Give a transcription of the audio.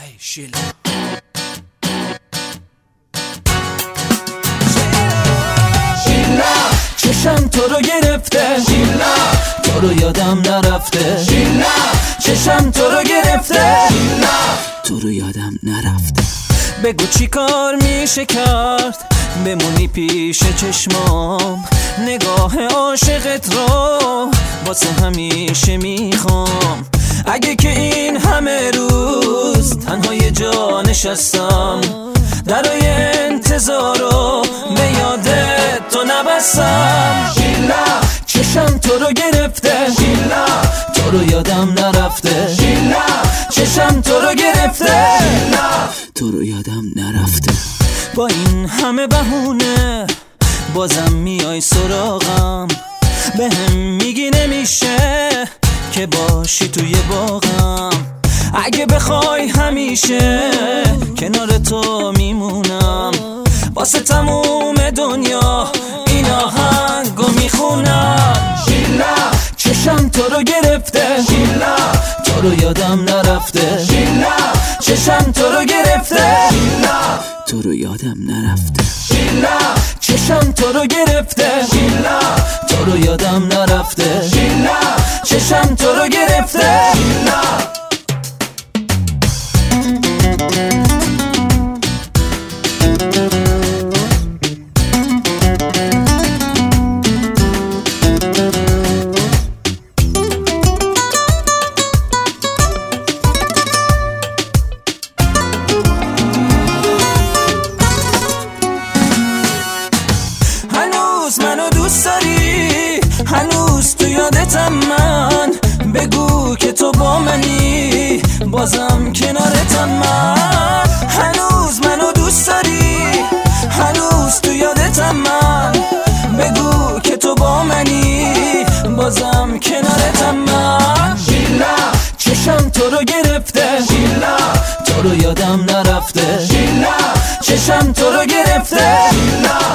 شیلا چشم تو رو گرفته، شیلا تو رو یادم نرفته، شیلا چشم تو رو گرفته، شیلا تو رو یادم نرفته. بگو چی کار میشه کرد بمونی پیش چشمام، نگاه عاشقت رو واسه همیشه میخوام. اگه که این همه روز تنها یه جا نشستم، درای انتظار رو به یادت تو نبستم. شیلا چشم تو رو گرفته، شیلا تو رو یادم نرفته، شیلا چشم تو رو گرفته، شیلا تو رو یادم نرفته. با این همه بهونه بازم میای سراغم، بهم میگی نمیشه که باشی توی باغم. اگه بخوای همیشه کنار تو میمونم، واسه تموم دنیا این آهنگو میخونم. شیلا چشم تو رو گرفته، شیلا تو رو یادم نرفته، شیلا چشم تو رو گرفته، شیلا تو رو یادم نرفته. شیلا چشم تو رو گرفته، شیلا تو رو یادم نرفته، شیلا چشم تو رو گرفته، شیلا منو دوست داری، هنوز تو یادتم من، بگو که تو با منی بازم کنارتم من. هنوز منو دوست داری، هنوز تو یادتم من، بگو که تو با منی بازم کنارتم من. شیلا چشم تو رو گرفته، شیلا تو رو یادم نرفته، شیلا چشم تو رو گرفته، شیلا